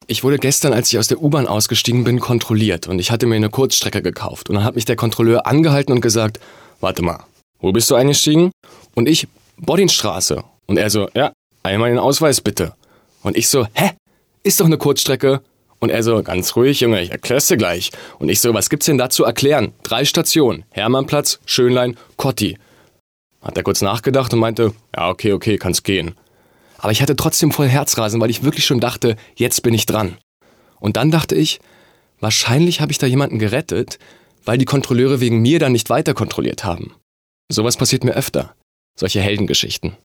Ich wurde gestern, als ich aus der U-Bahn ausgestiegen bin, kontrolliert und ich hatte mir eine Kurzstrecke gekauft. Und dann hat mich der Kontrolleur angehalten und gesagt, warte mal, wo bist du eingestiegen? Und ich, Boddinstraße. Und er so, ja, einmal den Ausweis bitte. Und ich so, hä? Ist doch eine Kurzstrecke. Und er so, ganz ruhig, Junge, ich erklär's dir gleich. Und ich so, was gibt's denn da zu erklären? 3 Stationen, Hermannplatz, Schönlein, Kotti. Hat er kurz nachgedacht und meinte, ja, okay, kann's gehen. Aber ich hatte trotzdem voll Herzrasen, weil ich wirklich schon dachte, jetzt bin ich dran. Und dann dachte ich, wahrscheinlich habe ich da jemanden gerettet, weil die Kontrolleure wegen mir dann nicht weiter kontrolliert haben. Sowas passiert mir öfter. Solche Heldengeschichten.